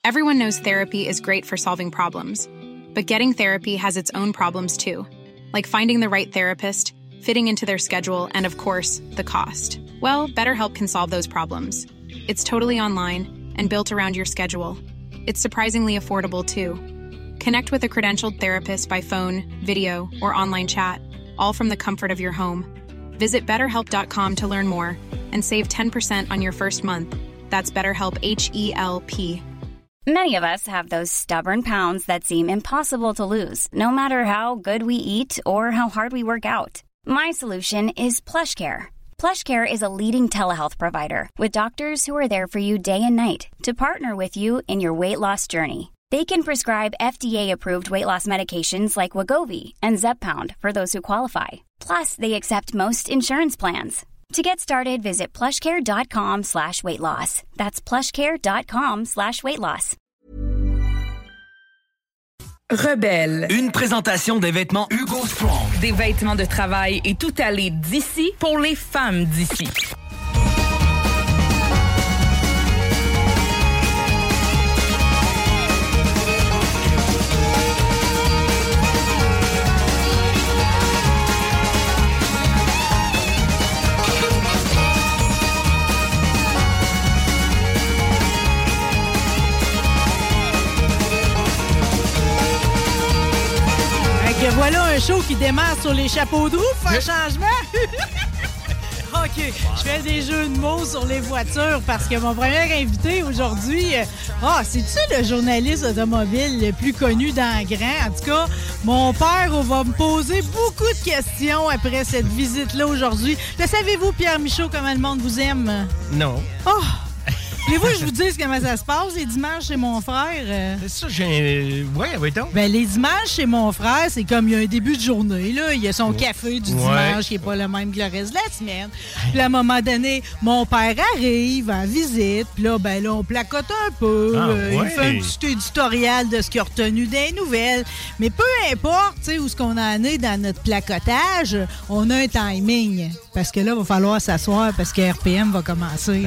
Everyone knows therapy is great for solving problems, but getting therapy has its own problems too, like finding the right therapist, fitting into their schedule, and of course, the cost. Well, BetterHelp can solve those problems. It's totally online and built around your schedule. It's surprisingly affordable too. Connect with a credentialed therapist by phone, video, or online chat, all from the comfort of your home. Visit BetterHelp.com to learn more and save 10% on your first month. That's BetterHelp, H-E-L-P. Many of us have those stubborn pounds that seem impossible to lose, no matter how good we eat or how hard we work out. My solution is PlushCare. PlushCare is a leading telehealth provider with doctors who are there for you day and night to partner with you in your weight loss journey. They can prescribe FDA-approved weight loss medications like Wegovy and Zepbound for those who qualify. Plus, they accept most insurance plans. To get started, visit plushcare.com/weightloss. That's plushcare.com/weightloss. Rebelle. Une présentation des vêtements Hugo Strong. Des vêtements de travail et tout aller d'ici pour les femmes d'ici. Voilà un show qui démarre sur les chapeaux de roue pour faire changement. OK, je fais des jeux de mots sur les voitures parce que mon premier invité aujourd'hui, c'est-tu le journaliste automobile le plus connu dans le grand? En tout cas, mon père va me poser beaucoup de questions après cette visite-là aujourd'hui. Le savez-vous, Pierre Michaud, comment le monde vous aime? Non. Oh! Voulez-vous que je vous dise comment ça se passe les dimanches chez mon frère? C'est ça, oui, donc. Ben, les dimanches chez mon frère, c'est comme il y a un début de journée, là. Il y a son café du dimanche qui n'est pas le même que le reste de la semaine. Puis à un moment donné, mon père arrive en visite. Puis là, on placote un peu. Il fait un petit éditorial de ce qu'il a retenu des nouvelles. Mais peu importe, tu sais, où ce qu'on en est dans notre placotage, on a un timing. Parce que là, il va falloir s'asseoir parce que RPM va commencer.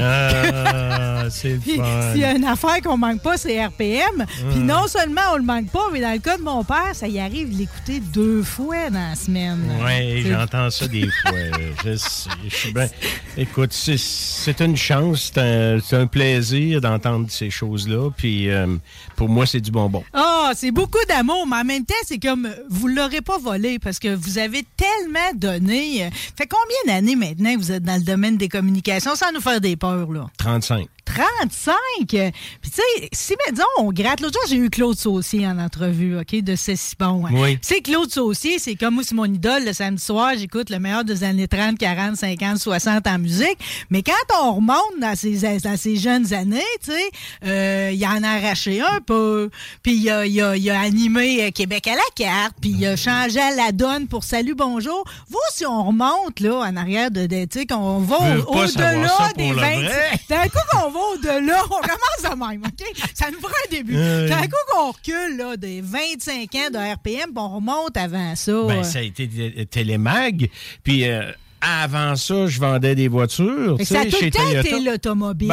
C'est puis, fun. s'il y a une affaire qu'on manque pas, c'est RPM. Puis non seulement on le manque pas, mais dans le cas de mon père, ça y arrive de l'écouter 2 fois dans la semaine. Oui, j'entends ça des fois. Je suis bien... Écoute, c'est une chance, c'est un plaisir d'entendre ces choses-là. Puis pour moi, c'est du bonbon. C'est beaucoup d'amour, mais en même temps, c'est comme vous l'aurez pas volé parce que vous avez tellement donné. Fait combien d'années maintenant que vous êtes dans le domaine des communications sans nous faire des peurs, là? 35. 35! Puis tu sais, si, disons, on gratte. L'autre jour, j'ai eu Claude Saucier en entrevue, OK, de C'est si bon. Hein. Oui. Tu sais, Claude Saucier, c'est comme moi, c'est mon idole. Le samedi soir, j'écoute le meilleur des années 30, 40, 50, 60 en musique. Mais quand on remonte dans ses jeunes années, tu sais, il en a arraché un peu. Puis il a animé Québec à la carte. Puis il a changé la donne pour Salut, bonjour. Vous, si on remonte, là, en arrière tu sais, qu'on va au-delà des 20... D'un coup qu'on va au-delà, on commence de même, OK? Ça nous prend un début. D'un coup qu'on recule là, des 25 ans de RPM, puis on remonte avant ça. Ça a été Télémag, puis... avant ça, je vendais des voitures. Ça a tout le temps été l'automobile.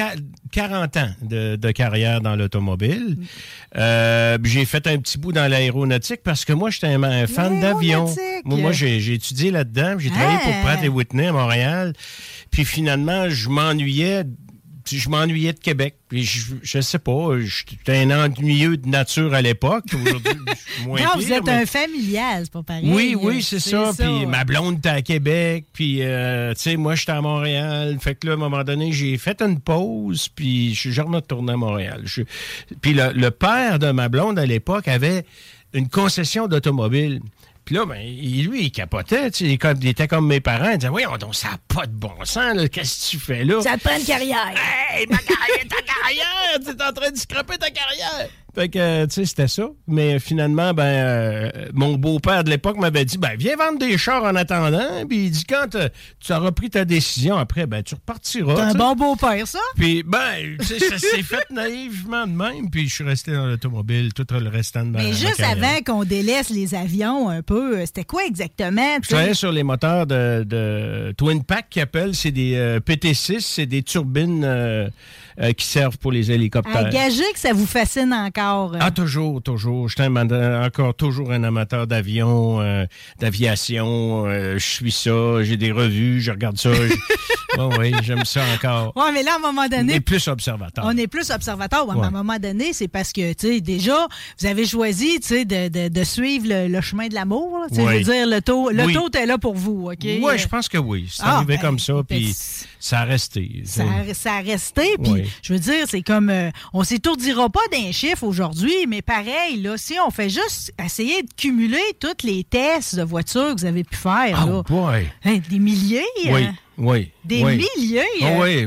40 ans de carrière dans l'automobile. J'ai fait un petit bout dans l'aéronautique parce que moi, j'étais un fan d'avion. Moi, j'ai étudié là-dedans. J'ai travaillé pour Pratt & Whitney à Montréal. Puis finalement, je m'ennuyais de Québec. Puis je sais pas, j'étais un ennuyeux de nature à l'époque. Aujourd'hui, je suis moins non, pire, vous êtes un familial, c'est pas pareil. Oui, c'est ça. Puis ma blonde était à Québec. Puis, tu sais, moi, j'étais à Montréal. Fait que là, à un moment donné, j'ai fait une pause. Puis, je suis retourné à Montréal. Puis, le père de ma blonde, à l'époque, avait une concession d'automobile. Puis là, lui, il capotait. Il était comme mes parents. Il disait, voyons donc, ça n'a pas de bon sens. Là. Qu'est-ce que tu fais là? Ça te prend une carrière. Hey, ta carrière! Tu es en train de scraper ta carrière! Fait que, tu sais, c'était ça. Mais finalement, mon beau-père de l'époque m'avait dit, viens vendre des chars en attendant. Puis il dit, quand tu auras pris ta décision, après, tu repartiras. C'est un bon beau-père, ça? Puis, tu sais, ça s'est fait naïvement de même. Puis je suis resté dans l'automobile tout le restant de ma carrière. Mais juste avant qu'on délaisse les avions un peu, c'était quoi exactement? Je travaillais sur les moteurs de Twin Pack qu'ils appellent. C'est des PT6, c'est des turbines qui servent pour les hélicoptères. Engagé que ça vous fascine encore. Ah, toujours. Je suis encore toujours un amateur d'avion, d'aviation. Je suis ça, j'ai des revues, je regarde ça. Oui, j'aime ça encore. Oui, mais là, à un moment donné... On est plus observateur. Ouais. À un moment donné, c'est parce que, tu sais, déjà, vous avez choisi, tu sais, de suivre le chemin de l'amour. Tu sais, je veux dire, l'auto est là pour vous, OK? Oui, je pense que oui. C'est arrivé comme ça, puis ça a resté. Ça a resté, puis je veux dire, c'est comme... on s'étourdira pas d'un chiffre aujourd'hui, mais pareil, là, si on fait juste essayer de cumuler tous les tests de voitures que vous avez pu faire, là, des milliers, Oui. Des milliers. Oui.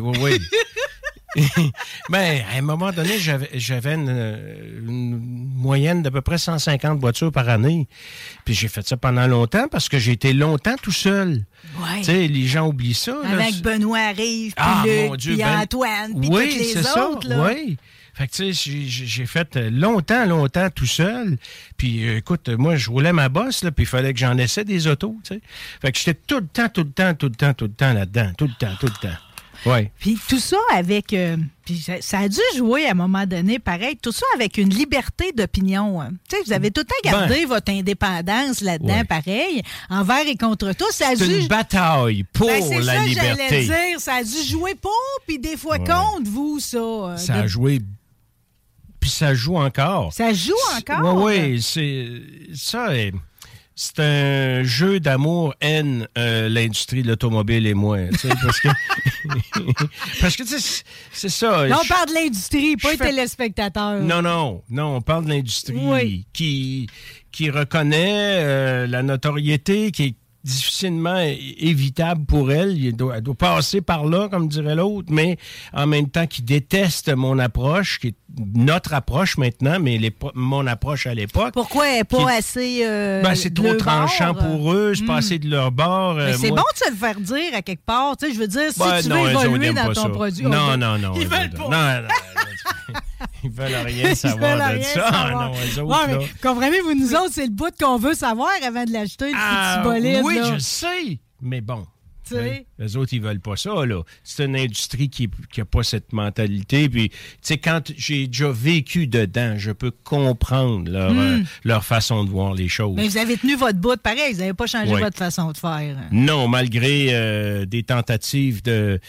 Ben, à un moment donné, j'avais une moyenne d'à peu près 150 voitures par année. Puis j'ai fait ça pendant longtemps parce que j'ai été longtemps tout seul. Ouais. Tu sais, les gens oublient ça. Avec là. Benoît Rive, puis Luc, puis Antoine, puis toutes les autres. Là. Oui, fait que tu sais, j'ai fait longtemps tout seul. Puis écoute, moi, je roulais ma bosse, là, puis il fallait que j'en essaie des autos, tu sais. Fait que j'étais tout le temps là-dedans. Tout le temps. Ouais. Puis tout ça avec... puis ça a dû jouer à un moment donné, pareil, tout ça avec une liberté d'opinion. Hein. Tu sais, vous avez tout le temps gardé votre indépendance là-dedans, pareil, envers et contre tous. C'est une bataille pour la liberté. J'allais dire. Ça a dû jouer pour, puis des fois contre vous, ça. Ça a joué... Puis ça joue encore. Ça joue encore? Oui, c'est... Ça... C'est un jeu d'amour-haine, l'industrie de l'automobile et moi. Tu sais, parce que tu sais, c'est ça. Là, on parle de l'industrie, pas les téléspectateurs. Non, on parle de l'industrie qui reconnaît la notoriété qui est difficilement évitable pour elle. Elle doit passer par là, comme dirait l'autre, mais en même temps qui déteste mon approche, qui est notre approche maintenant, mais mon approche à l'époque. Pourquoi elle n'est pas assez c'est trop tranchant pour eux, c'est pas assez de leur bord. Mais c'est bon de se le faire dire à quelque part. Tu sais, je veux dire, si tu veux évoluer dans ton produit... Non. Ils veulent pas. Non. Ils veulent rien savoir de ça. Non, eux autres, mais comprenez-vous, nous autres, c'est le bout qu'on veut savoir avant de l'acheter, le petit bolide. Oui, là. je sais, mais bon. Oui. Les autres, ils veulent pas ça, là. C'est une industrie qui n'a pas cette mentalité. Puis, tu sais, quand j'ai déjà vécu dedans, je peux comprendre leur façon de voir les choses. Mais vous avez tenu votre bout, pareil. Vous n'avez pas changé votre façon de faire. Non, malgré des tentatives de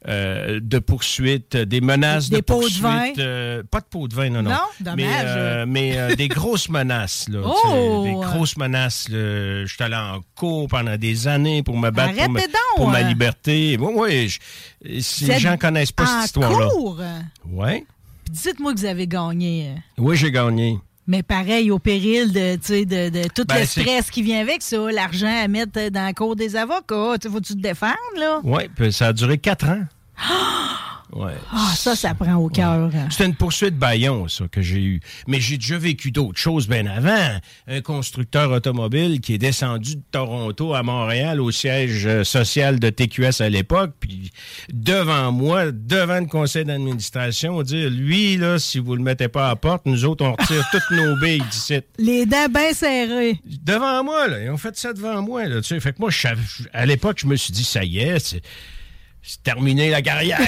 poursuite, des menaces de poursuite. Des pots de vin? Pas de pots de vin, non. Non, dommage. Mais des grosses menaces, là. Des grosses menaces. Je suis allé en cours pendant des années pour me battre pour ma liberté. Oui, si les gens ne connaissent pas cette histoire-là. Oui. Puis dites-moi que vous avez gagné. Oui, j'ai gagné. Mais pareil, au péril de tout le stress qui vient avec ça, l'argent à mettre dans la cour des avocats. Faut-tu te défendre, là? Oui, puis ça a duré 4 ans. Ouais. Ça prend au cœur. Ouais. C'était une poursuite bâillon, ça, que j'ai eu. Mais j'ai déjà vécu d'autres choses bien avant. Un constructeur automobile qui est descendu de Toronto à Montréal au siège social de TQS à l'époque, puis devant moi, devant le conseil d'administration, dire, lui, là, si vous le mettez pas à la porte, nous autres, on retire toutes nos billes d'ici. Les dents bien serrées. Devant moi, là. Ils ont fait ça devant moi, là. Tu sais, fait que moi, à l'époque, je me suis dit, ça y est, c'est terminé la carrière.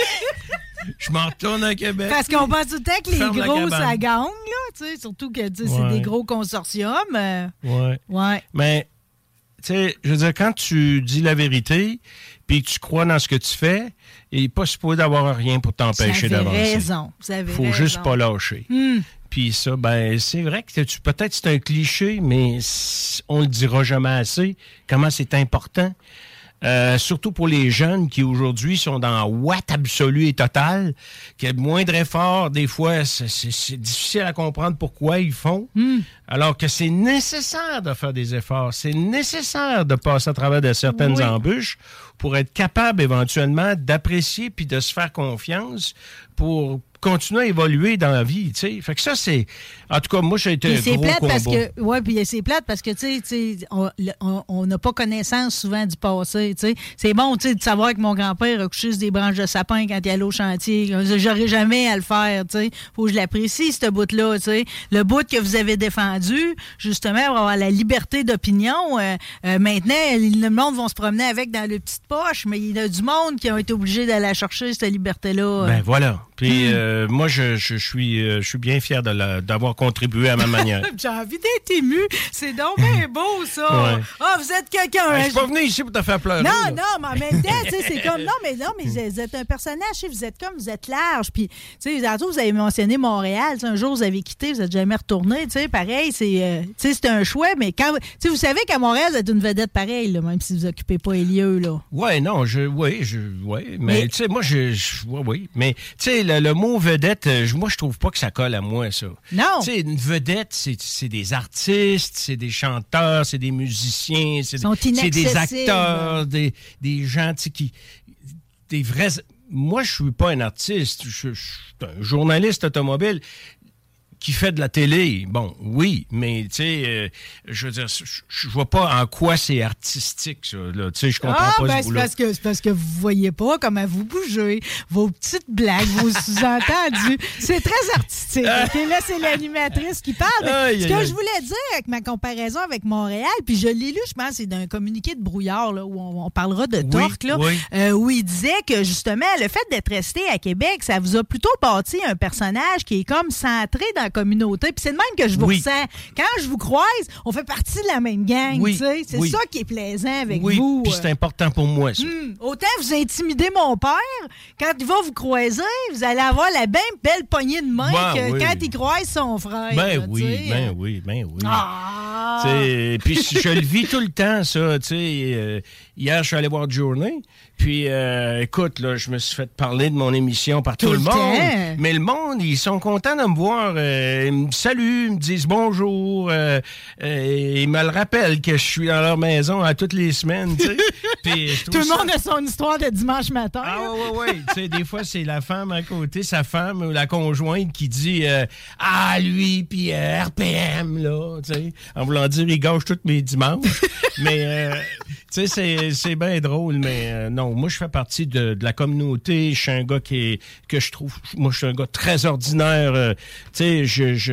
Je m'en retourne à Québec. Parce qu'on pense tout le temps que les gros, ça gagne, là. Tu sais, surtout que c'est des gros consortiums. Oui. Mais, tu sais, je veux dire, quand tu dis la vérité, puis que tu crois dans ce que tu fais, il n'est pas supposé d'avoir rien pour t'empêcher d'avancer. Vous avez raison. Faut juste pas lâcher. Puis ça, c'est vrai que peut-être c'est un cliché, mais on le dira jamais assez, comment c'est important. Surtout pour les jeunes qui aujourd'hui sont dans watt absolu et total, que le moindre effort, des fois, c'est difficile à comprendre pourquoi ils font, alors que c'est nécessaire de faire des efforts, c'est nécessaire de passer à travers de certaines embûches pour être capable éventuellement d'apprécier puis de se faire confiance pour continuer à évoluer dans la vie, tu sais. Fait que ça, c'est... En tout cas, moi, j'ai été un gros combat. Puis c'est plate parce que, tu sais, on n'a pas connaissance souvent du passé, tu sais. C'est bon, tu sais, de savoir que mon grand-père a couché sur des branches de sapin quand il allait au chantier. J'aurais jamais à le faire, tu sais. Faut que je l'apprécie, ce bout-là, tu sais. Le bout que vous avez défendu, justement, pour avoir la liberté d'opinion. Maintenant, le monde va se promener avec dans les petites poches, mais il y a du monde qui a été obligé d'aller chercher cette liberté-là. Ben voilà. Puis moi, je suis bien fier d'avoir contribué à ma manière. J'ai envie d'être ému. C'est donc bien beau, ça. Ouais. Ah, vous êtes quelqu'un. Je suis pas venu ici pour te faire pleurer. Non, là. non, mais en même temps, tu sais, c'est comme... Non, mais vous êtes un personnage, tu sais, vous êtes large. Puis, tu sais, tantôt, vous avez mentionné Montréal. Un jour, vous avez quitté, vous n'êtes jamais retourné. Tu sais, pareil, c'est un choix, mais quand... Tu sais, vous savez qu'à Montréal, vous êtes une vedette pareille, là, même si vous n'occupez pas les lieux, là. Ouais, non, mais tu sais, moi, oui. Mais, tu sais, le mot vedette, moi, je trouve pas que ça colle à moi, ça. Non. Tu sais, une vedette, c'est des artistes, c'est des chanteurs, c'est des musiciens, c'est des acteurs, des gens, tu sais, des vrais... Moi, je suis pas un artiste, je suis un journaliste automobile qui fait de la télé. Bon, oui, mais tu sais, je veux dire, je vois pas en quoi c'est artistique, ça. Tu sais, je comprends pas ce boulot. C'est parce que vous voyez pas comment vous bougez, vos petites blagues, vos sous-entendus. C'est très artistique. Okay? Là, c'est l'animatrice qui parle. Ce que je voulais dire avec ma comparaison avec Montréal, puis je l'ai lu, je pense, c'est d'un communiqué de Brouillard, là, où on parlera de Torque, là, où il disait que, justement, le fait d'être resté à Québec, ça vous a plutôt bâti un personnage qui est comme centré dans communauté. Puis c'est de même que je vous ressens. Quand je vous croise, on fait partie de la même gang. C'est ça qui est plaisant avec vous. Puis c'est important pour moi, ça. Autant vous intimidez mon père, quand il va vous croiser, vous allez avoir la même belle poignée de main que quand il croise son frère. Ben oui. Puis je le vis tout le temps, ça. Hier, je suis allé voir Journée. Puis, écoute, là, je me suis fait parler de mon émission par tout le monde. Mais le monde, ils sont contents de me voir. Ils me saluent, ils me disent bonjour. Ils me le rappellent que je suis dans leur maison à toutes les semaines, tu sais. Puis, tout le monde a son histoire de dimanche matin. Ah oui. Tu sais, des fois, c'est la femme à côté, sa femme ou la conjointe qui dit lui, puis RPM, là, tu sais. En voulant dire, il gâche tous mes dimanches. Mais, tu sais, c'est bien drôle, mais non. Moi, je fais partie de la communauté. Je suis un gars que je trouve... Moi, je suis un gars très ordinaire. Tu sais,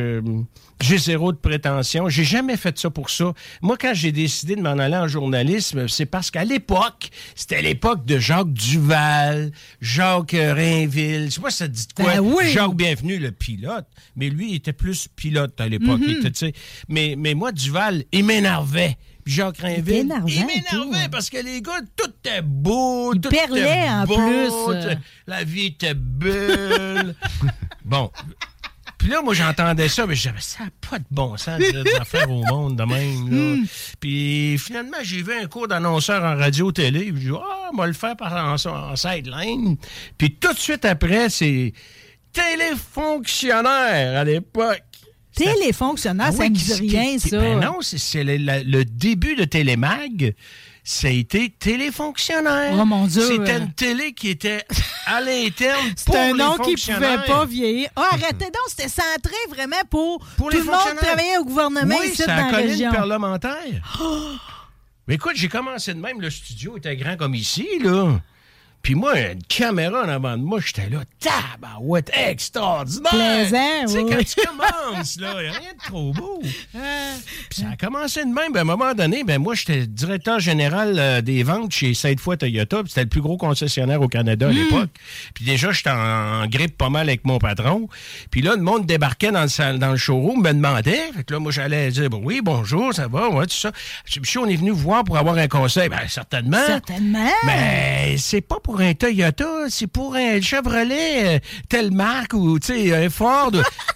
j'ai zéro de prétention. J'ai jamais fait ça pour ça. Moi, quand j'ai décidé de m'en aller en journalisme, c'est parce qu'à l'époque, c'était l'époque de Jacques Duval, Jacques Rainville. Je sais pas si ça te dit de quoi. Jacques Bienvenu, le pilote. Mais lui, il était plus pilote à l'époque. Il était, tu sais. Mais moi, Duval, il m'énervait. Jacques Rainville, il m'énervait parce que les gars, tout était beau, tout était en beau, plus. La vie était belle. Bon. Puis là, moi, j'entendais ça, mais je disais, ça n'a pas de bon sens de dire des affaires au monde de même. Là. Puis finalement, j'ai vu un cours d'annonceur en radio-télé. Je dis, on va le faire en sideline. Puis tout de suite après, c'est téléfonctionnaire à l'époque. Téléfonctionnaire, ça ne dit rien, ça. Ben non, c'est le début de Télémag. Ça a été téléfonctionnaire. Oh mon Dieu. C'était une télé qui était à l'interne pour les fonctionnaires. C'est un nom qui ne pouvait pas vieillir. Arrêtez donc, c'était centré vraiment pour tout le monde travailler au gouvernement ici dans la région. Oui, c'est la colline parlementaire. Mais écoute, j'ai commencé de même. Le studio était grand comme ici, là. Puis moi, une caméra en avant de moi, j'étais là, tabarouette, extraordinaire! Plaisant, tu sais, quand tu commences, là, il n'y a rien de trop beau. Puis ça a commencé de même. À un moment donné, moi, j'étais directeur général des ventes chez Sainte-Foy Toyota, puis c'était le plus gros concessionnaire au Canada à l'époque. Puis déjà, j'étais en grippe pas mal avec mon patron. Puis là, le monde débarquait dans le showroom, me demandait. Fait que là, moi, j'allais dire, oui, bonjour, ça va, ouais, tout ça. Puis on est venu vous voir pour avoir un conseil. Ben, certainement. Certainement. Mais c'est pas pour un Toyota, c'est pour un Chevrolet, telle marque ou, tu sais, un Ford.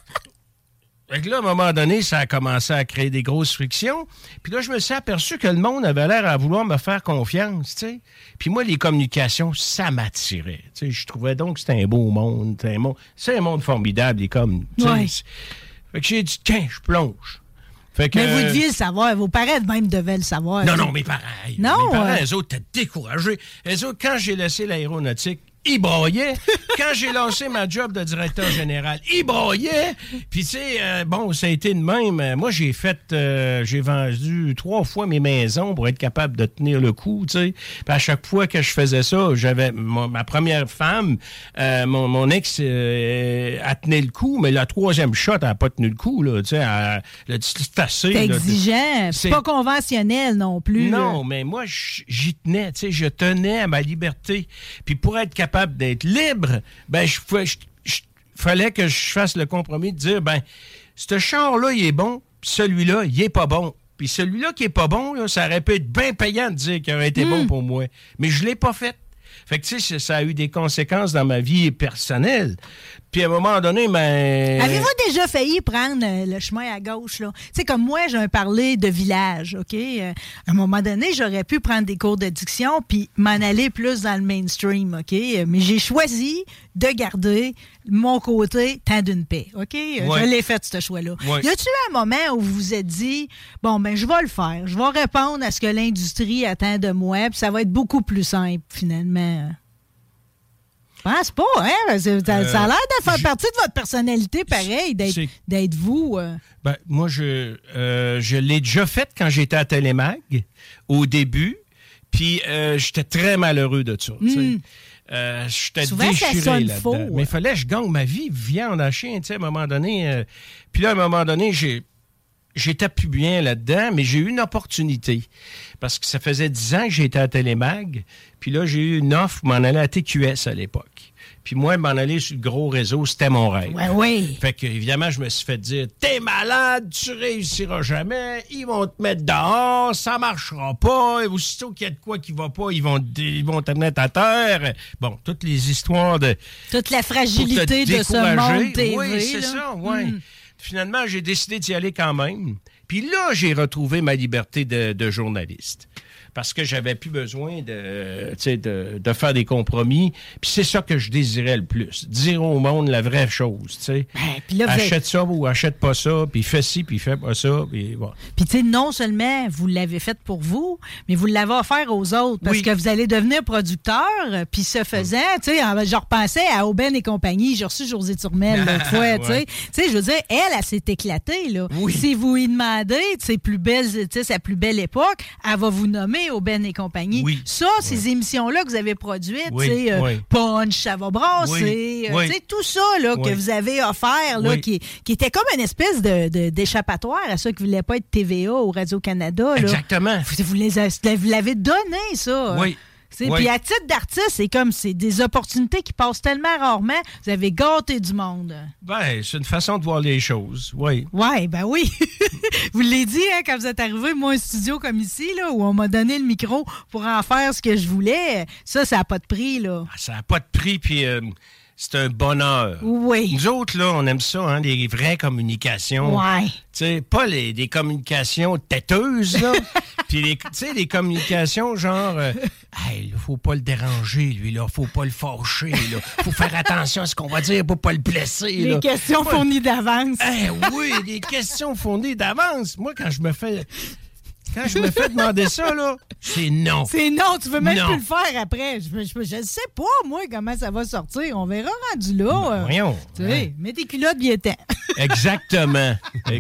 Fait que là, à un moment donné, ça a commencé à créer des grosses frictions. Puis là, je me suis aperçu que le monde avait l'air à vouloir me faire confiance, tu sais. Puis moi, les communications, ça m'attirait. Tu sais, je trouvais donc que c'était un beau monde. C'est un monde formidable, les coms. Ouais. Fait que j'ai dit, tiens, je plonge. Fait que, mais vous deviez le savoir. Vos parents même devaient le savoir. Non, mes parents. Non. Mes parents, eux autres, étaient découragés. Eux autres, quand j'ai laissé l'aéronautique, ils braillaient. Quand j'ai lancé ma job de directeur général, ils braillaient. Puis, tu sais, ça a été de même. Moi, j'ai vendu 3 fois mes maisons pour être capable de tenir le coup, tu sais. Puis à chaque fois que je faisais ça, j'avais ma première femme, mon ex, a tenu le coup, mais la 3e shot, elle n'a pas tenu le coup, là, tu sais. Elle a dit, c'est assez. C'est exigeant. C'est pas conventionnel non plus. Non, mais moi, j'y tenais, tu sais. Je tenais à ma liberté. Puis pour être capable d'être libre, je fallait que je fasse le compromis de dire, ce char-là, il est bon, puis celui-là, il est pas bon. Puis celui-là qui est pas bon, là, ça aurait pu être bien payant de dire qu'il aurait été bon pour moi. Mais je l'ai pas fait. Fait que, tu sais, ça a eu des conséquences dans ma vie personnelle. Puis, à un moment donné, Avez-vous déjà failli prendre le chemin à gauche, là? Tu sais, comme moi, j'ai un parler de village, OK? À un moment donné, j'aurais pu prendre des cours de diction puis m'en aller plus dans le mainstream, OK? Mais j'ai choisi de garder mon côté temps d'une paix, OK? Je l'ai fait, ce choix-là. Y a-tu eu un moment où vous vous êtes dit, je vais le faire. Je vais répondre à ce que l'industrie attend de moi, puis ça va être beaucoup plus simple, finalement. Je pense pas, hein? Ça a l'air de faire partie de votre personnalité, pareil, d'être vous. Moi, je l'ai déjà fait quand j'étais à Télémag, au début, puis j'étais très malheureux de ça. J'étais déchiré là-dedans. Faux, mais il fallait que je gagne ma vie, viande à chien, à un moment donné. Puis là, à un moment donné, j'étais plus bien là-dedans, mais j'ai eu une opportunité. Parce que ça faisait 10 ans que j'étais à Télémag. Puis là, j'ai eu une offre pour m'en aller à TQS à l'époque. Puis moi, m'en aller sur le gros réseau, c'était mon rêve. Oui. Fait que, évidemment, je me suis fait dire, t'es malade, tu réussiras jamais, ils vont te mettre dehors, ça marchera pas, et aussitôt qu'il y a de quoi qui va pas, ils vont te mettre à terre. Bon, toutes les histoires de... Toute la fragilité de ce monde TV. Oui, c'est ça, oui. Finalement, j'ai décidé d'y aller quand même. Puis là, j'ai retrouvé ma liberté de journaliste. Parce que j'avais plus besoin de faire des compromis. Puis c'est ça que je désirais le plus. Dire au monde la vraie chose, tu sais. Achète ça ou achète pas ça, puis fais ci, puis fais pas ça, puis bon. Puis tu sais, non seulement vous l'avez fait pour vous, mais vous l'avez offert aux autres, parce que vous allez devenir producteur, puis ce faisant, tu sais, je repensais à Aubin et compagnie, j'ai reçu Josée Turmel l'autre fois, tu sais. Tu sais, je veux dire, elle s'est éclatée, là. Oui. Si vous lui demandez sa plus belle époque, elle va vous nommer Aubin et compagnie. Oui. Ça, ces émissions-là que vous avez produites, Punch, ça va brasser, tout ça là, que vous avez offert, là, qui était comme une espèce d'échappatoire à ceux qui ne voulaient pas être TVA ou Radio-Canada. Là. Exactement. Vous l'avez donné, ça. Oui. Puis à titre d'artiste, c'est des opportunités qui passent tellement rarement. Vous avez gâté du monde. C'est une façon de voir les choses, oui. Oui, oui. Vous l'avez dit, hein, quand vous êtes arrivé, moi, un studio comme ici, là, où on m'a donné le micro pour en faire ce que je voulais. Ça n'a pas de prix, là. Ça n'a pas de prix, puis... c'est un bonheur. Oui. Nous autres, là, on aime ça, hein, les vraies communications. Oui. Tu sais, pas des communications têteuses, là. Puis, les communications genre, faut pas le déranger, lui, là. Faut pas le fâcher, là. Faut faire attention à ce qu'on va dire pour pas le blesser, là. Les questions fournies d'avance. Oui, des questions fournies d'avance. Moi, quand je me fais demander ça, là, c'est non. C'est non, tu veux même plus le faire après. Je sais pas, moi, comment ça va sortir. On verra rendu là. Voyons. Tu sais, mets tes culottes bien temps. Exactement.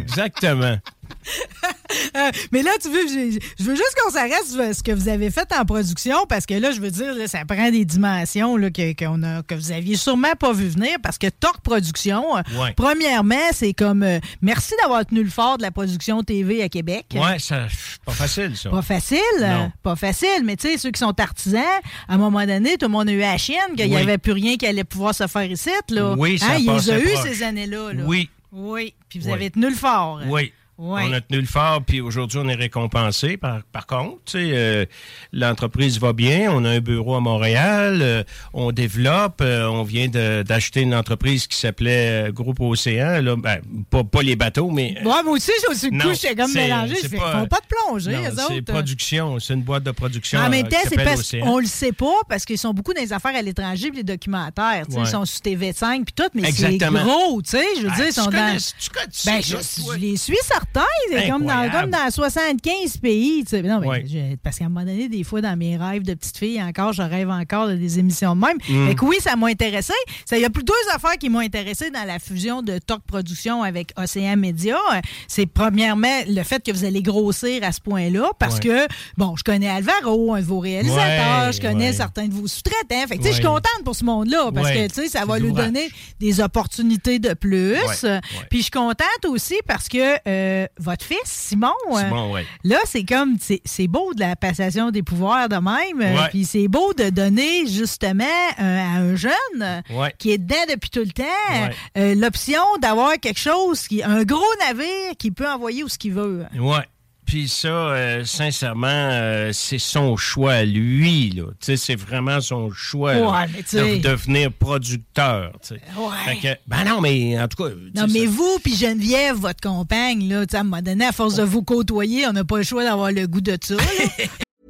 Mais là, tu veux, je veux juste qu'on s'arrête sur ce que vous avez fait en production, parce que là, je veux dire, là, ça prend des dimensions là, que vous aviez sûrement pas vu venir, parce que Torque Production, premièrement, c'est comme merci d'avoir tenu le fort de la production TV à Québec. Oui, ça, pas facile, ça. Pas facile? Non. Pas facile, mais tu sais, ceux qui sont artisans, à un moment donné, tout le monde a eu la chienne, qu'il n'y avait plus rien qui allait pouvoir se faire ici, là. Oui, ça il les a eu proche. ces années-là. Là. Oui. Puis vous avez tenu le fort. Oui. On a tenu le fort, puis aujourd'hui, on est récompensé. Par contre, l'entreprise va bien. On a un bureau à Montréal. On développe. On vient d'acheter une entreprise qui s'appelait Groupe Océan. Là, pas les bateaux, mais... moi aussi, j'ai aussi le coup, j'étais comme mélangé. Ils font pas de plongée, les autres. C'est production. C'est une boîte de production. En même temps, on le sait pas, parce qu'ils sont beaucoup dans les affaires à l'étranger puis les documentaires. Ils sont sur TV5 puis tout, mais c'est gros, tu sais. Je veux dire, ils sont dans... je les suis certains. C'est comme dans 75 pays. Tu sais. Non, mais parce qu'à un moment donné, des fois, dans mes rêves de petite fille, je rêve encore de des émissions de même. Fait que oui, ça m'a intéressé. Il y a plus deux affaires qui m'ont intéressé dans la fusion de Torque Production avec Océan Média. C'est premièrement le fait que vous allez grossir à ce point-là, parce que, je connais Alvaro, un de vos réalisateurs, je connais certains de vos sous-traitants. Fait que, je suis contente pour ce monde-là, parce que, ça va lui donner des opportunités de plus. Puis je suis contente aussi parce que votre fils, Simon. Simon, oui. Là, c'est comme, c'est beau de la passation des pouvoirs de même. Puis c'est beau de donner, justement, à un jeune qui est dedans depuis tout le temps, l'option d'avoir quelque chose, un gros navire qu'il peut envoyer où ce qu'il veut. Oui. Puis ça, sincèrement, c'est son choix à lui, là. Tu sais, c'est vraiment son choix de devenir producteur, tu sais. Fait que, ben non, mais en tout cas... Non, mais vous puis Geneviève, votre compagne, là, tu sais, à un moment donné, à force de vous côtoyer, on n'a pas le choix d'avoir le goût de ça, là.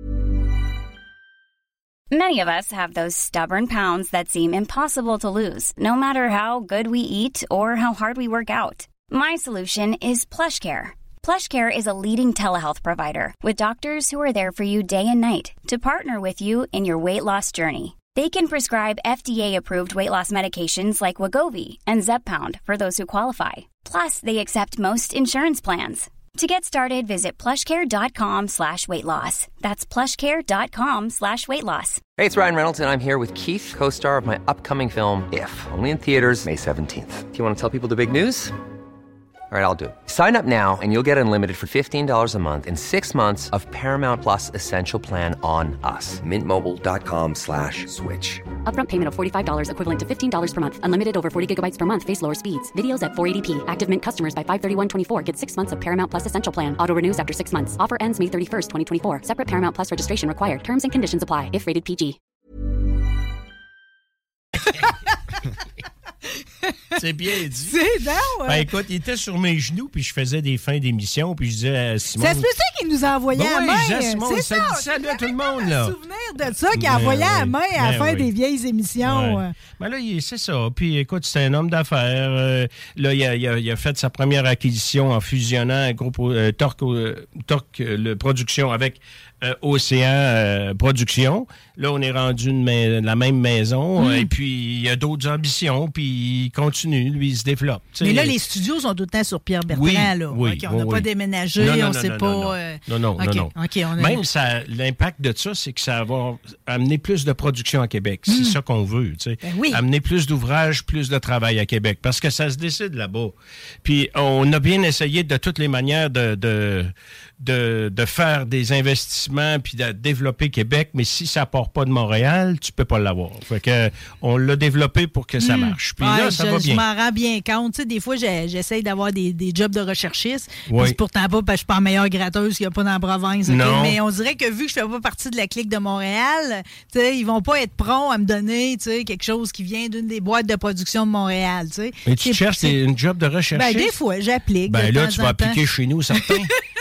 Many of us have those stubborn pounds that seem impossible to lose, no matter how good we eat or how hard we work out. My solution is PlushCare. PlushCare is a leading telehealth provider with doctors who are there for you day and night to partner with you in your weight loss journey. They can prescribe FDA-approved weight loss medications like Wegovy and Zepbound for those who qualify. Plus, they accept most insurance plans. To get started, visit plushcare.com/weightloss. That's plushcare.com/weightloss. Hey, it's Ryan Reynolds, and I'm here with Keith, co-star of my upcoming film, If, only in theaters May 17th. Do you want to tell people the big news? All right, I'll do it. Sign up now and you'll get unlimited for $15 a month and 6 months of Paramount Plus Essential Plan on us. MintMobile.com/switch. Upfront payment of $45 equivalent to $15 per month. Unlimited over 40 gigabytes per month. Face lower speeds. Videos at 480p. Active Mint customers by 531.24 get 6 months of Paramount Plus Essential Plan. Auto renews after 6 months. Offer ends May 31st, 2024. Separate Paramount Plus registration required. Terms and conditions apply if rated PG. C'est bien dit. C'est dingue. Ben écoute, il était sur mes genoux, puis je faisais des fins d'émission, puis je disais à Simon... Ça se peut-tu qu'il nous a envoyé à main? C'est ça, dit salut à tout le monde, là. Un souvenir de ça, qu'il a envoyé à main à la fin des vieilles émissions. Ouais. Ben là, c'est ça. Puis écoute, c'est un homme d'affaires. Là, il a fait sa première acquisition en fusionnant un groupe Torque Production avec Océan Production. Là, on est rendu la même maison. Et puis, il y a d'autres ambitions, puis il continue, lui, il se développe. Mais là, les studios sont tout le temps sur Pierre Bertrand. Là. Oui, on n'a pas déménagé, on ne sait pas... Non. Même l'impact de ça, c'est que ça va amener plus de production à Québec. C'est ça qu'on veut. Tu sais. Amener plus d'ouvrages, plus de travail à Québec, parce que ça se décide là-bas. Puis, on a bien essayé de toutes les manières de faire des investissements puis de développer Québec, mais si ça part pas de Montréal, tu peux pas l'avoir. Fait que on l'a développé pour que ça marche. Puis là, ça va bien. Je m'en rends bien compte. Tu sais, des fois, j'essaye d'avoir des jobs de recherchiste. C'est pourtant pas parce que je suis pas meilleure gratteuse qu'il n'y a pas dans la province. Okay? Mais on dirait que vu que je fais pas partie de la clique de Montréal, tu sais, ils vont pas être pronts à me donner, tu sais, quelque chose qui vient d'une des boîtes de production de Montréal. Tu sais. Mais tu cherches une job de recherchiste? Des fois, j'applique. Là, tu vas appliquer chez nous, certain.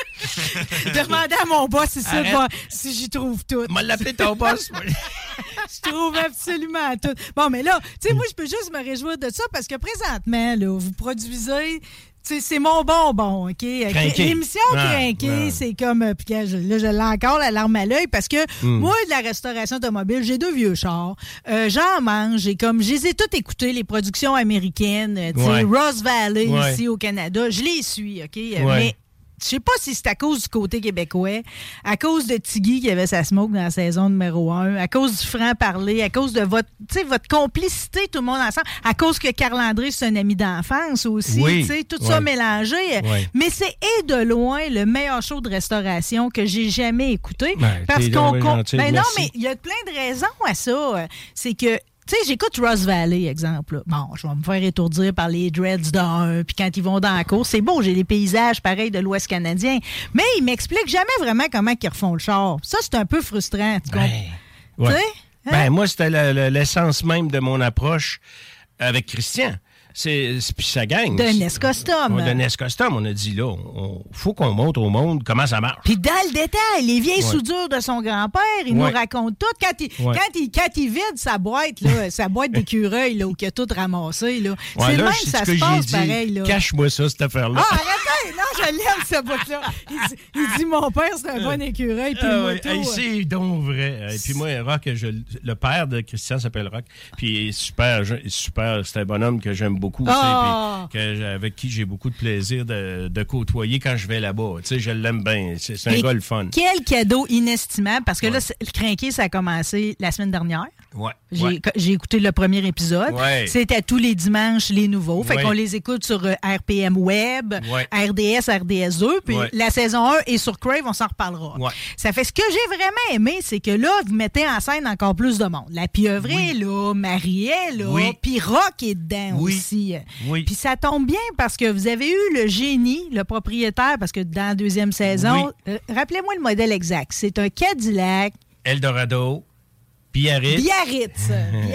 Demandez à mon boss si j'y trouve tout. M'a l'appelé ton boss. Je trouve absolument tout. Bon, mais là, tu sais, moi, je peux juste me réjouir de ça parce que présentement, là, vous produisez... c'est mon bonbon, OK? L'émission Crinqué, c'est comme... Puis là, je l'ai encore la larme à l'œil parce que moi, de la restauration automobile, j'ai 2 vieux chars. J'en mange. Je les ai toutes écoutées, les productions américaines. Ross Valley, ici au Canada. Je les suis, OK? Mais... Je sais pas si c'est à cause du côté québécois, à cause de Tiggy qui avait sa smoke dans la saison numéro 1, à cause du franc-parler, à cause de votre complicité, tout le monde ensemble, à cause que Carl-André, c'est un ami d'enfance aussi, tout ça mélangé. Mais c'est de loin le meilleur show de restauration que j'ai jamais écouté. Parce qu'on... non, mais il y a plein de raisons à ça. C'est que tu sais, j'écoute Ross Valley, exemple. Bon, je vais me faire étourdir par les dreads d'un, puis quand ils vont dans la course, c'est beau, j'ai les paysages pareils de l'Ouest canadien. Mais ils m'expliquent jamais vraiment comment ils refont le char. Ça, c'est un peu frustrant, tu comprends? Tu sais? Ben, moi, c'était l'essence même de mon approche avec Christian. Puis ça gagne. De NES Custom. De NES Custom, on a dit là, faut qu'on montre au monde comment ça marche. Puis dans le détail, les vieilles soudures de son grand-père, il nous raconte tout. Quand il vide sa boîte, là, sa boîte d'écureuil, là, où il a tout ramassé, là, c'est le même que ça se passe pareil. Là. Cache-moi ça, cette affaire-là. Ah, arrêtez! Non, je l'aime, ce bout-là. Il dit, mon père, c'est un bon écureuil, puis c'est donc vrai. Et puis moi, Rock, le père de Christian s'appelle Rock, puis il est super, c'est un bonhomme que j'aime beaucoup, avec qui j'ai beaucoup de plaisir de côtoyer quand je vais là-bas. Tu sais, je l'aime bien. C'est un gars le fun. Quel cadeau inestimable, parce que là, le Crinqué, ça a commencé la semaine dernière. Ouais. J'ai écouté le premier épisode. Ouais. C'était tous les dimanches, les nouveaux. Fait Ouais. qu'on les écoute sur RPM Web, Ouais. RDS, RDS2. Puis Ouais. la saison 1 est sur Crave, on s'en reparlera. Ouais. Ça fait ce que j'ai vraiment aimé, c'est que là, vous mettez en scène encore plus de monde. La pieuvre est là, Marie est là, Oui. puis Rock est dedans Oui. aussi. Oui. Puis ça tombe bien parce que vous avez eu le génie, le propriétaire, parce que dans la deuxième saison, rappelez-moi le modèle exact. C'est un Cadillac Eldorado, Biarritz. Biarritz.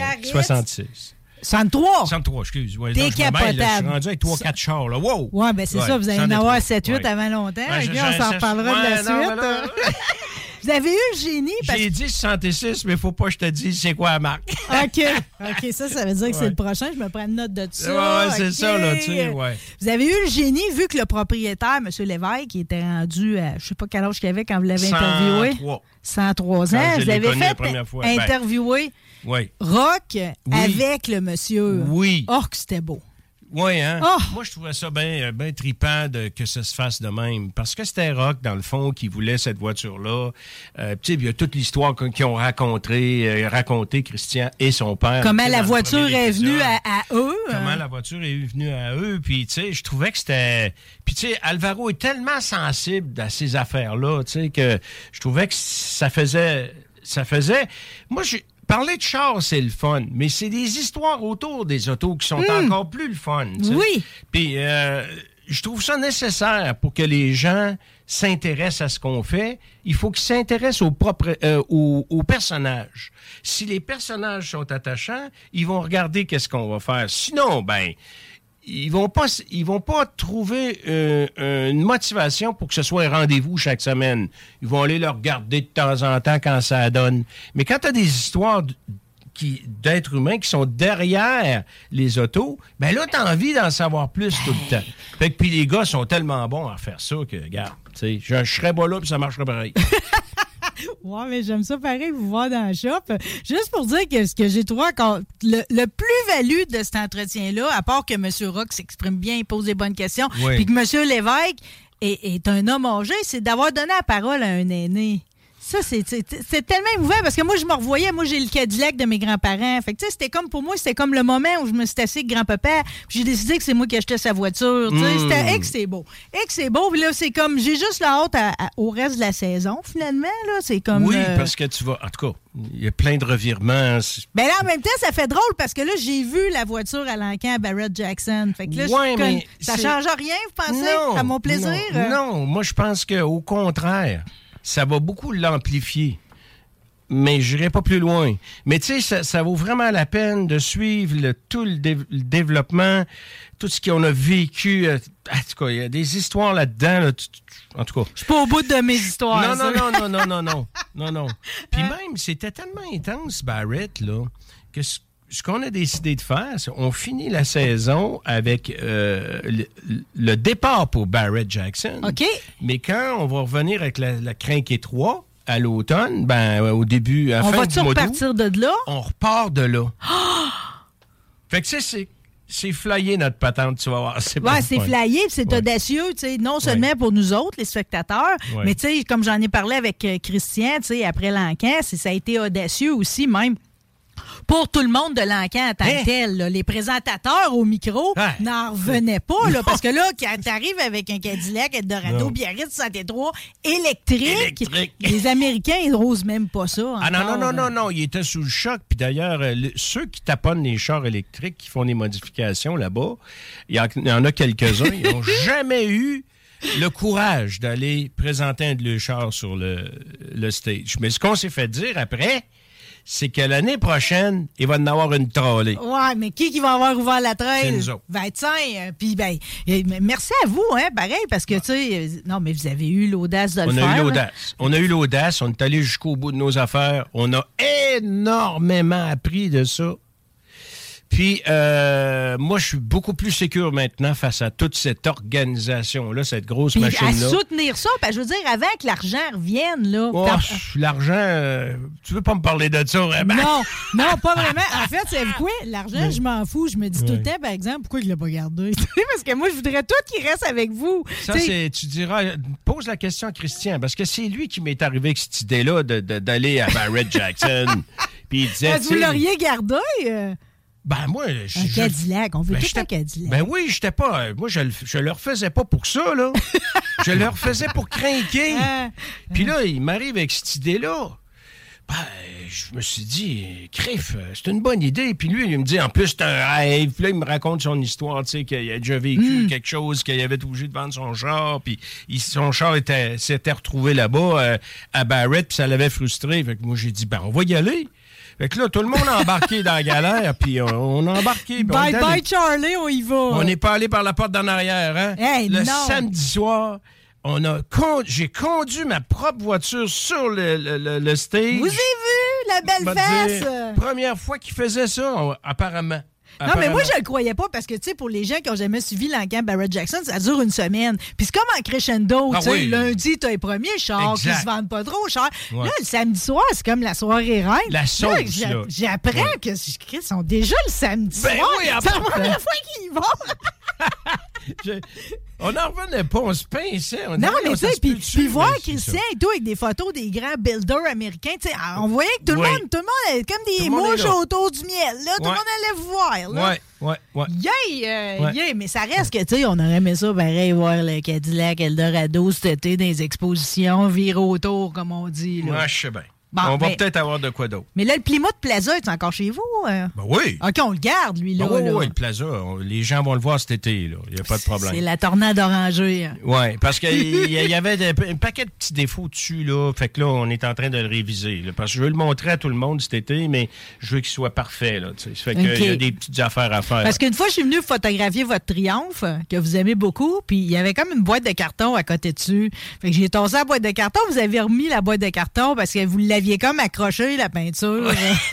66. 63. 63, excuse. Ouais, T'es donc, je me mêle, là, Je suis capotable. rendu avec 3-4 chars. Là. Wow! Oui, bien c'est ça. Vous allez en avoir 7-8 Ouais. avant longtemps. Ouais, OK, on s'en reparlera de la ouais, non, suite. mais là- Vous avez eu le génie parce J'ai dit 66, mais faut pas que je te dise c'est quoi la marque. OK. OK, ça veut dire que c'est le prochain. Je me prends une note de ça. Ouais, c'est OK. ça, là, tu sais, ouais. Vous avez eu le génie, vu que le propriétaire, M. Lévesque, qui était rendu à, je sais pas quel âge qu'il avait quand vous l'avez interviewé. 103. 103 ans. Quand je Vous l'ai avez connu la fait première fois. Ben, interviewer Oui. Rock avec le monsieur. Oui. Oh, que c'était beau. Oui, hein? Oh! Moi, je trouvais ça bien trippant que ça se fasse de même. Parce que c'était Rock, dans le fond, qui voulait cette voiture-là. Tu sais, il y a toute l'histoire qu'ils ont raconté Christian et son père. Comment Tu sais, la dans le voiture premier est venue épisode. à eux. Comment la voiture est venue à eux. Puis, tu sais, je trouvais que c'était... Puis, tu sais, Alvaro est tellement sensible à ces affaires-là, tu sais, que je trouvais que ça faisait... Moi, parler de char, c'est le fun, mais c'est des histoires autour des autos qui sont encore plus le fun. Tu sais. Oui. Puis, je trouve ça nécessaire pour que les gens s'intéressent à ce qu'on fait. Il faut qu'ils s'intéressent aux personnages. Si les personnages sont attachants, ils vont regarder qu'est-ce qu'on va faire. Sinon, ben... Ils vont pas trouver une motivation pour que ce soit un rendez-vous chaque semaine. Ils vont aller le regarder de temps en temps quand ça donne. Mais quand tu as des histoires d'êtres humains qui sont derrière les autos, ben là, tu as envie d'en savoir plus tout le temps. Fait que puis les gars sont tellement bons à faire ça que, regarde, tu sais, je serais pas là puis ça marcherait pareil. Ouais, mais j'aime ça pareil, vous voir dans le shop. Juste pour dire que ce que j'ai trouvé encore le plus-value de cet entretien-là, à part que M. Rock s'exprime bien, il pose des bonnes questions, Oui. puis que M. Lévesque est un homme âgé, c'est d'avoir donné la parole à un aîné. Ça, c'est tellement émouvant parce que moi, je me revoyais. Moi, j'ai le Cadillac de mes grands-parents. Fait que, tu sais, c'était comme, pour moi, c'était comme le moment où je me suis assis avec grand-papa. Puis j'ai décidé que c'est moi qui achetais sa voiture. Tu sais, c'était c'est beau. C'est beau. Puis là, c'est comme, j'ai juste la hâte au reste de la saison, finalement. Là, c'est comme. Oui, parce que tu vas. En tout cas, il y a plein de revirements. Ben là, en même temps, ça fait drôle parce que là, j'ai vu la voiture à l'encan à Barrett Jackson. Fait que là, Ouais, mais ça c'est- change rien, vous pensez, Non, à mon plaisir? Non, moi, je pense qu'au contraire, ça va beaucoup l'amplifier. Mais je n'irai pas plus loin. Mais tu sais, ça vaut vraiment la peine de suivre tout le développement, tout ce qu'on a vécu. En tout cas, il y a des histoires là-dedans. Là, en tout cas. Je suis pas au bout de mes histoires. Non. Puis même, c'était tellement intense, Barrett, là, que ce qu'on a décidé de faire, c'est qu'on finit la saison avec le départ pour Barrett Jackson. OK. Mais quand on va revenir avec la Crinquet 3 à l'automne, au début, à la On fin va-tu du mois d'août, repartir de là? on repart de là. Fait que c'est flyé notre patente, tu vas voir. C'est Ouais, c'est flyé, puis c'est Ouais. audacieux, tu sais, non seulement pour nous autres, les spectateurs, Ouais. mais tu sais, comme j'en ai parlé avec Christian, tu sais, après l'encan, ça a été audacieux aussi, même. Pour tout le monde de l'encan en tant que tel, là, les présentateurs au micro n'en revenaient pas, là, parce que là, quand t'arrives avec un Cadillac Eldorado Non. Biarritz 63 électrique, les Américains, ils n'osent même pas ça. Non, il était sous le choc. Puis d'ailleurs, ceux qui taponnent les chars électriques, qui font des modifications là-bas, il y en a quelques-uns, ils n'ont jamais eu le courage d'aller présenter un de leurs chars sur le stage. Mais ce qu'on s'est fait dire après, c'est que l'année prochaine, il va en avoir une trolley. Ouais, mais qui va avoir ouvert la traîne? C'est nous autres. 25. Puis, merci à vous, hein, pareil, parce que, tu sais, non, mais vous avez eu l'audace de le On faire. a eu là. l'audace. On a eu l'audace. On est allé jusqu'au bout de nos affaires. On a énormément appris de ça. Puis, moi, je suis beaucoup plus sécure maintenant face à toute cette organisation-là, cette grosse Puis machine-là. à soutenir ça, parce que je veux dire, avant que l'argent revienne, là. Oh, l'argent, tu veux pas me parler de ça, vraiment? Non, pas vraiment. En fait, c'est quoi? L'argent, je m'en fous. Je me dis tout le temps, par exemple, pourquoi il l'a pas gardé? Parce que moi, je voudrais tout qu'il reste avec vous. Ça, tu diras, pose la question à Christian, parce que c'est lui qui m'est arrivé avec cette idée-là d'aller à Barrett Jackson. Puis il disait... Vous l'auriez gardé? Ben moi... Un Cadillac, on veut tout un Cadillac. Ben oui, j'étais pas... Moi, je le refaisais pas pour ça, là. Je le refaisais pour crinquer. Puis là, il m'arrive avec cette idée-là. Ben, je me suis dit, crif, c'est une bonne idée. Puis lui, il me dit, en plus, c'est un rêve. Puis là, il me raconte son histoire, tu sais, qu'il a déjà vécu quelque chose, qu'il avait été obligé de vendre son char. Puis son char s'était retrouvé là-bas à Barrett, puis ça l'avait frustré. Fait que moi, j'ai dit, ben, on va y aller. Fait que là, tout le monde a embarqué dans la galère, puis on a embarqué. Bye bye, Charlie, on y va. On n'est pas allé par la porte d'en arrière, hein? Hey, le non. Samedi soir... J'ai conduit ma propre voiture sur le stage. Vous avez vu la belle fesse? Première fois qu'il faisait ça, apparemment. Non, mais moi, je le croyais pas parce que, tu sais, pour les gens qui ont jamais suivi l'encamp Barrett-Jackson, ça dure une semaine. Puis c'est comme en crescendo, tu sais, lundi, t'as les premiers chars qui se vendent pas trop cher. Ouais. Là, le samedi soir, c'est comme la soirée reine. La sauce, là. J'apprends que ils sont déjà le samedi soir. Oui, c'est la première fois qu'ils y vont. On n'en revenait pas, on se pinçait. Non, mais tu sais, puis voir Christian et tout avec des photos des grands builders américains, tu sais, on voyait que tout le monde avait comme des mouches autour du miel, là. Tout le monde allait vous voir, là. Ouais. Yeah, mais ça reste que, tu sais, on aurait aimé ça, pareil, voir le Cadillac Eldorado cet été dans les expositions, virer autour, comme on dit, là. Ouais, je sais bien. Bon, on va peut-être avoir de quoi d'autre. Mais là, le Plymouth Plaza, est encore chez vous? Ben oui. OK, on le garde, lui, là. Oui, le Plaza. Les gens vont le voir cet été, là. Il n'y a pas de problème. C'est la tornade orangée. Oui, parce qu'il y avait un paquet de petits défauts dessus, là. Fait que là, on est en train de le réviser, là, parce que je veux le montrer à tout le monde cet été, mais je veux qu'il soit parfait, là. Ça fait qu'il y a des petites affaires à faire. Parce qu'une fois, je suis venu photographier votre Triomphe, que vous aimez beaucoup, puis il y avait comme une boîte de carton à côté dessus. Fait que j'ai tossé la boîte de carton, vous avez remis la boîte de carton parce que vous l'aviez comme accroché la peinture.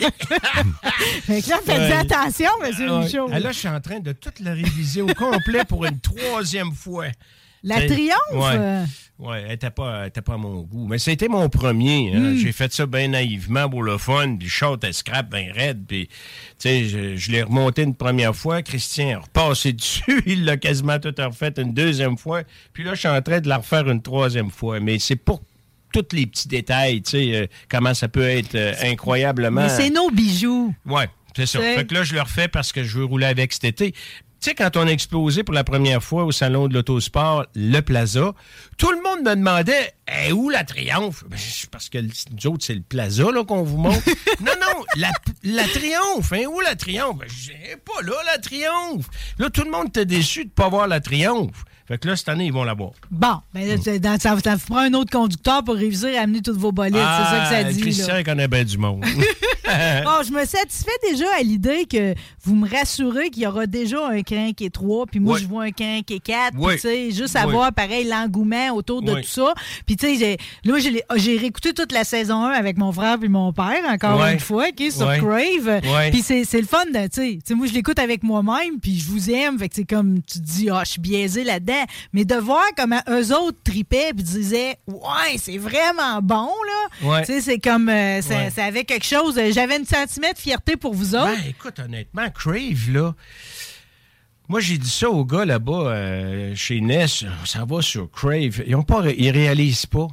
Fait que là, faites attention, M. Michaud. Là, je suis en train de toute la réviser au complet pour une troisième fois. La Triomphe? Oui, elle n'était pas à mon goût. Mais c'était mon premier. Hein. J'ai fait ça bien naïvement pour le fun. Puis short et scrap bien raide. Puis, tu sais, je l'ai remonté une première fois. Christian a repassé dessus. Il l'a quasiment tout refait une deuxième fois. Puis là, je suis en train de la refaire une troisième fois. Mais c'est pour tous les petits détails, tu sais, comment ça peut être incroyablement... Mais c'est nos bijoux. Oui, c'est ça. Fait que là, je le refais parce que je veux rouler avec cet été. Tu sais, quand on a exposé pour la première fois au Salon de l'Autosport, le Plaza, tout le monde me demandait « où la Triomphe? » Parce que nous autres, c'est le Plaza là, qu'on vous montre. Non, la Triomphe. Où la Triomphe? Je dis, pas là, la Triomphe. Là, tout le monde était déçu de ne pas voir la Triomphe. Fait que là, cette année, ils vont l'avoir. Bon, ben là, ça vous prend un autre conducteur pour réviser et amener tous vos bolides. C'est ça que ça dit. Christian connaît bien du monde. Bon, je me satisfais déjà à l'idée que vous me rassurez qu'il y aura déjà un Crank 3, puis moi, je vois un Crank 4. Puis, tu sais, juste avoir, pareil, l'engouement autour de tout ça. Puis, tu sais, là, j'ai réécouté toute la saison 1 avec mon frère puis mon père, encore une fois, sur Crave. Puis, c'est le fun, tu sais, moi, je l'écoute avec moi-même, puis je vous aime. Fait que c'est comme, tu te dis, je suis biaisé là-dedans. Mais de voir comment eux autres tripaient puis disaient « Ouais, c'est vraiment bon, là! » Tu sais, c'est comme... ça avait quelque chose... J'avais une sentiment de fierté pour vous autres. Ben, écoute, honnêtement, Crave, là... Moi, j'ai dit ça aux gars là-bas, chez Ness, on s'en va sur Crave. Ils réalisent pas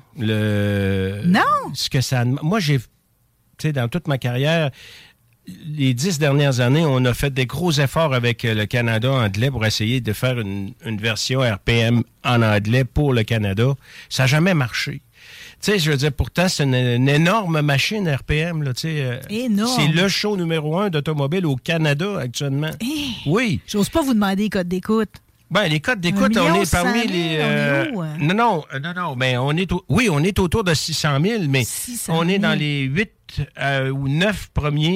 ce que ça... Moi, j'ai... Tu sais, dans toute ma carrière... Les 10 dernières années, on a fait des gros efforts avec le Canada anglais pour essayer de faire une version RPM en anglais pour le Canada. Ça n'a jamais marché. Tu sais, je veux dire, pourtant, c'est une énorme machine RPM, là, tu sais. Énorme. C'est le show numéro 1 d'automobile au Canada, actuellement. Oui. J'ose pas vous demander les codes d'écoute. Ben, les codes d'écoute, on est parmi les... Non, mais on est autour de 600 000, mais on est dans les 8 ou 9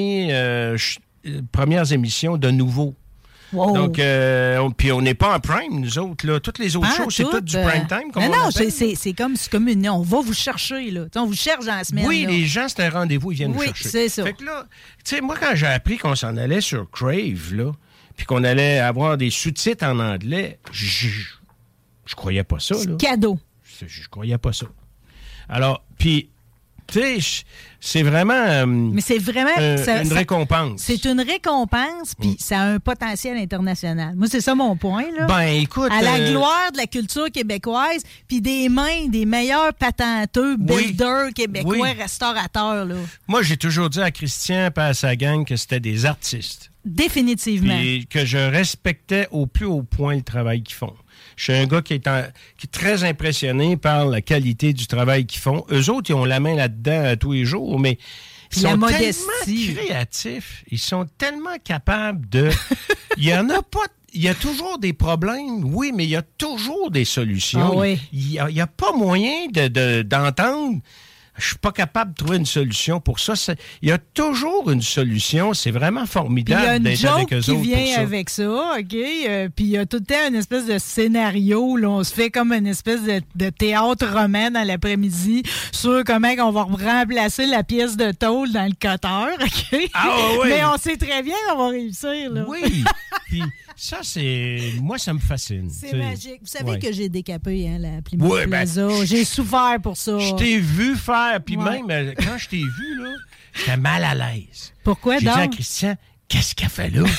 premières émissions de nouveau. Wow. Donc, puis on n'est pas en prime, nous autres. Là. Toutes les autres shows, c'est tout du prime time. Non, c'est comme une... On va vous chercher, là. T'sais, on vous cherche dans la semaine. Oui, là. les gens, c'est un rendez-vous, ils viennent nous chercher. Oui, c'est ça. Fait que là, tu sais, moi, quand j'ai appris qu'on s'en allait sur Crave, là, puis qu'on allait avoir des sous-titres en anglais, je croyais pas ça. Là. Cadeau. Je croyais pas ça. Alors, puis, Tu sais, c'est vraiment... mais c'est vraiment... une récompense. C'est une récompense, puis ça a un potentiel international. Moi, c'est ça mon point, là. Ben, écoute... À la gloire de la culture québécoise, puis des mains des meilleurs patenteux, builders québécois, restaurateurs, là. Moi, j'ai toujours dit à Christian et à sa gang que c'était des artistes. Définitivement. Et que je respectais au plus haut point le travail qu'ils font. Je suis un gars qui est très impressionné par la qualité du travail qu'ils font. Eux autres, ils ont la main là-dedans tous les jours, mais ils sont tellement créatifs. Ils sont tellement capables de... Il y en a pas... Il y a toujours des problèmes, oui, mais il y a toujours des solutions. Ah, oui. Il y a pas moyen d'entendre... Je suis pas capable de trouver une solution pour ça. Il y a toujours une solution. C'est vraiment formidable d'être avec eux autres. Il y a une joke qui vient avec ça, OK? Puis il y a tout le temps une espèce de scénario. Là, on se fait comme une espèce de théâtre romain dans l'après-midi sur comment on va remplacer la pièce de tôle dans le cutter, OK? Ah oui! Mais on sait très bien qu'on va réussir, là. Oui! Puis ça, moi, ça me fascine. C'est magique. Vous savez que j'ai décapé la Plymouth Plaza. J'ai souffert pour ça. Je t'ai vu faire, puis même quand je t'ai vu, là, j'étais mal à l'aise. Pourquoi donc? J'ai dit à Christian, qu'est-ce qu'elle fait là?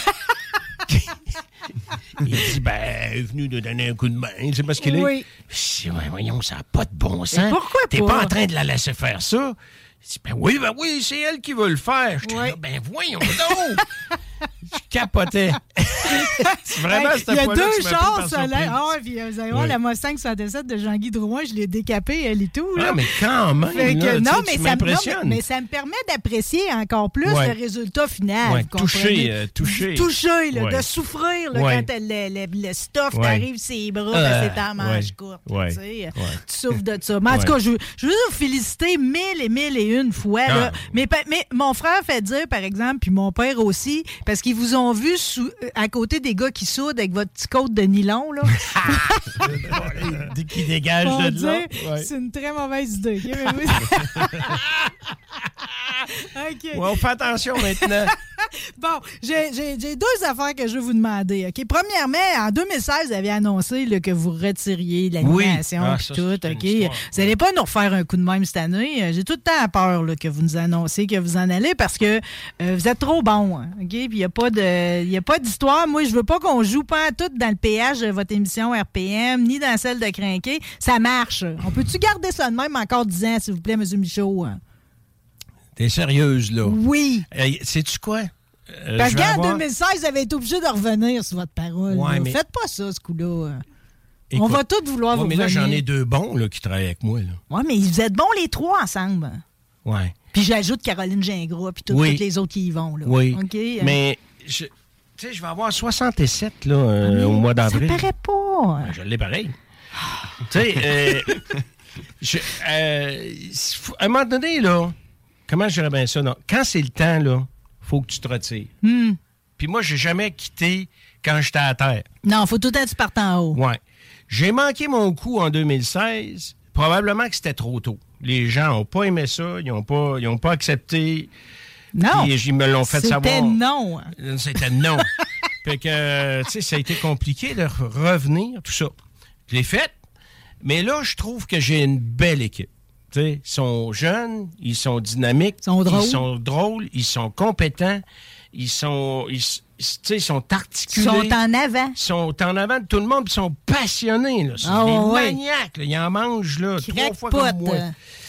Il dit, elle est venu nous donner un coup de main. C'est parce qu'il est. Je dis, voyons, ça n'a pas de bon sens. Mais pourquoi T'es pas en train de la laisser faire ça? Il dit, oui, c'est elle qui veut le faire. Je dis, voyons donc! Je capotais. Vraiment, il y a deux chars solaires. Puis vous allez voir, la Mustang 67 de Jean-Guy Drouin, je l'ai décapée, elle et tout. Là. Ah, mais quand même, tu m'impressionnes. Mais ça me permet d'apprécier encore plus le résultat final. Toucher, de souffrir quand le stuff t'arrive ses bras, c'est ta manche courte. Tu souffres de ça. Mais en tout cas, je veux vous féliciter mille et une fois. Là. Mais mon frère fait dire, par exemple, puis mon père aussi, parce qu'ils vous ont vu à côté des gars qui soudent avec votre petit côte de nylon, là. Qui dégage de là. C'est une très mauvaise idée. OK. On fait attention maintenant. Bon, j'ai deux affaires que je veux vous demander. OK? Premièrement, en 2016, vous avez annoncé là, que vous retiriez l'animation et tout. OK? Vous n'allez pas nous refaire un coup de même cette année. J'ai tout le temps peur là, que vous nous annonciez que vous en allez parce que vous êtes trop bon. Hein, OK? Puis il n'y a pas d'histoire. Moi, je veux pas qu'on joue pas tout dans le péage de votre émission RPM, ni dans celle de Crinqué. Ça marche. On peut-tu garder ça de même encore 10 ans, s'il vous plaît, M. Michaud? T'es sérieuse, là? Oui. Sais-tu quoi? Parce qu'en 2016, vous avez été obligé de revenir sur votre parole. Mais... Faites pas ça, ce coup-là. Écoute, on va tous vouloir vous revenir. Mais là, j'en ai deux bons là, qui travaillent avec moi. Oui, mais vous êtes bons les trois ensemble. Oui. Puis j'ajoute Caroline Gingras, puis toutes les autres qui y vont. Là. Oui. Okay, mais, tu sais, je vais avoir 67 là, au mois d'avril. Ça paraît pas. Je l'ai pareil. Tu sais, à un moment donné, là, comment je dirais bien ça? Non? Quand c'est le temps, là, faut que tu te retires. Puis moi, j'ai jamais quitté quand j'étais à terre. Non, faut tout le temps que tu partes en haut. Oui. J'ai manqué mon coup en 2016. Probablement que c'était trop tôt. Les gens n'ont pas aimé ça. Ils n'ont pas accepté. Non. Puis ils me l'ont fait savoir. C'était non. C'était non. Fait que, tu sais, ça a été compliqué de revenir, tout ça. Je l'ai fait. Mais là, je trouve que j'ai une belle équipe. T'sais, ils sont jeunes, ils sont dynamiques, ils sont drôles, ils sont compétents, ils sont articulés. Ils sont en avant. Ils sont en avant de tout le monde, puis ils sont passionnés. Là. C'est des maniaques. Là. Ils en mangent là, 3 fois comme moi.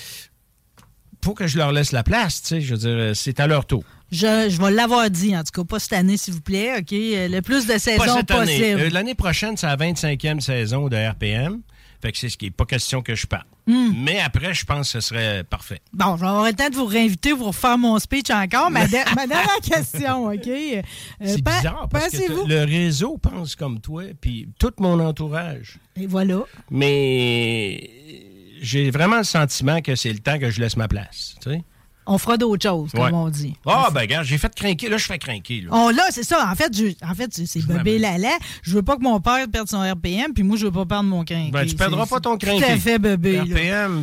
Faut que je leur laisse la place. Je veux dire, c'est à leur tour. Je vais l'avoir dit, en tout cas, pas cette année, s'il vous plaît. OK? Le plus de saisons possible. L'année prochaine, c'est la 25e saison de RPM. Fait que c'est ce qui n'est pas question que je parle. Mais après, je pense que ce serait parfait. Bon, je vais avoir le temps de vous réinviter, vous refaire mon speech encore. Ma dernière question, OK? C'est bizarre parce que le réseau pense comme toi, puis tout mon entourage. Et voilà. Mais j'ai vraiment le sentiment que c'est le temps que je laisse ma place, tu sais? On fera d'autres choses, comme on dit. Ben regarde, j'ai fait crinquer. Là, je fais crinquer. Là, c'est ça. En fait, c'est bébé lala. Je veux pas que mon père perde son RPM, puis moi, je veux pas perdre mon crinqué. Ben, tu perdras pas ton crinqué. Tout à fait, bébé. RPM,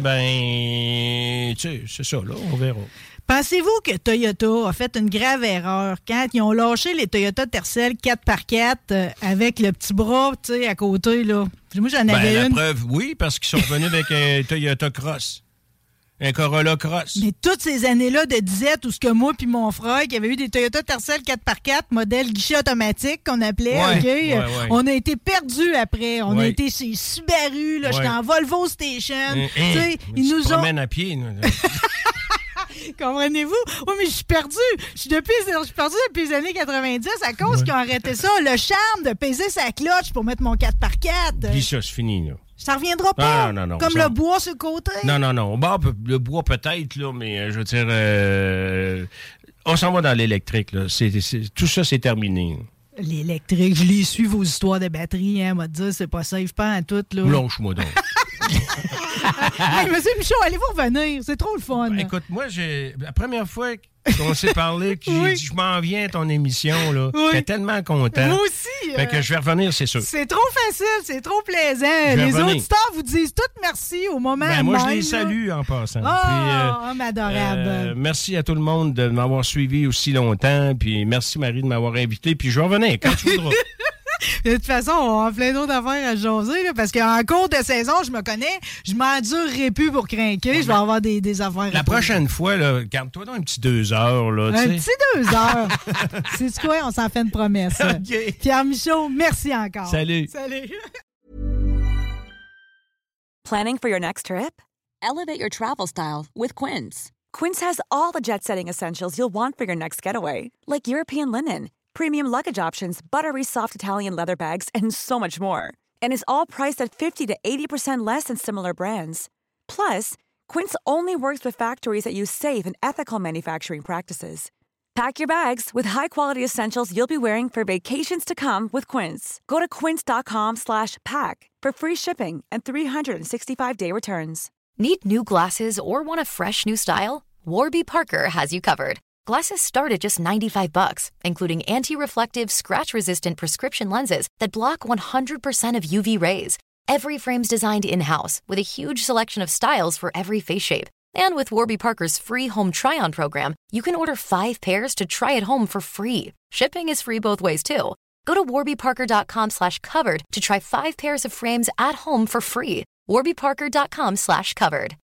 tu sais, c'est ça, là. On verra. Pensez-vous que Toyota a fait une grave erreur quand ils ont lâché les Toyota Tercel 4x4 avec le petit bras, tu sais, à côté, là? Moi, j'en avais une. La preuve, oui, parce qu'ils sont revenus avec un Toyota Cross. Un Corolla Cross. Mais toutes ces années-là de disette où ce que moi puis mon frère, qui avait eu des Toyota Tercel 4x4, modèle guichet automatique qu'on appelait, ouais. On a été perdus après. On a été chez Subaru, là, j'étais en Volvo Station. Ils nous promènent à pied. Comprenez-vous? Oui, mais je suis perdu. Je suis perdu depuis les années 90 à cause qu'ils ont arrêté ça. Le charme de peser sa cloche pour mettre mon 4x4. Puis ça, c'est fini, là. Ça reviendra pas. Non. Comme le bois sur le côté. Non. Bah, le bois peut-être, là, mais je veux dire, on s'en va dans l'électrique, là. Tout ça, c'est terminé. L'électrique, je les suis vos histoires de batterie, hein, m'a dit, c'est pas safe, pas en tout, là. Lâche-moi donc. Hey, monsieur Michaud, allez-vous revenir? C'est trop le fun. Écoute, moi, la première fois qu'on s'est parlé, que j'ai dit, je m'en viens à ton émission, là. J'étais tellement content. Moi aussi. Fait que je vais revenir, c'est sûr. C'est trop facile, c'est trop plaisant. Les auditeurs vous disent tout merci au moment même. Moi, je les salue en passant. Puis, adorable. Merci à tout le monde de m'avoir suivi aussi longtemps. Puis merci, Marie, de m'avoir invité. Puis je vais revenir quand tu voudras. De toute façon, on a plein d'autres affaires à jaser, là, parce qu'en cours de saison, je me connais, je m'endurerai plus pour crinquer, je vais avoir des affaires. La prochaine fois, là, garde-toi donc un petit 2 heures. Là, petit 2 heures. C'est quoi? On s'en fait une promesse. Okay. Pierre Michaud, merci encore. Salut. Planning for your next trip? Elevate your travel style with Quince. Quince has all the jet-setting essentials you'll want for your next getaway, like European linen, premium luggage options, buttery soft Italian leather bags, and so much more. And is all priced at 50 to 80% less than similar brands. Plus, Quince only works with factories that use safe and ethical manufacturing practices. Pack your bags with high-quality essentials you'll be wearing for vacations to come with Quince. Go to quince.com/pack for free shipping and 365-day returns. Need new glasses or want a fresh new style? Warby Parker has you covered. Glasses start at just $95, including anti-reflective, scratch-resistant prescription lenses that block 100% of UV rays. Every frame's designed in-house with a huge selection of styles for every face shape. And with Warby Parker's free home try-on program, you can order 5 pairs to try at home for free. Shipping is free both ways, too. Go to warbyparker.com/covered to try 5 pairs of frames at home for free. warbyparker.com/covered.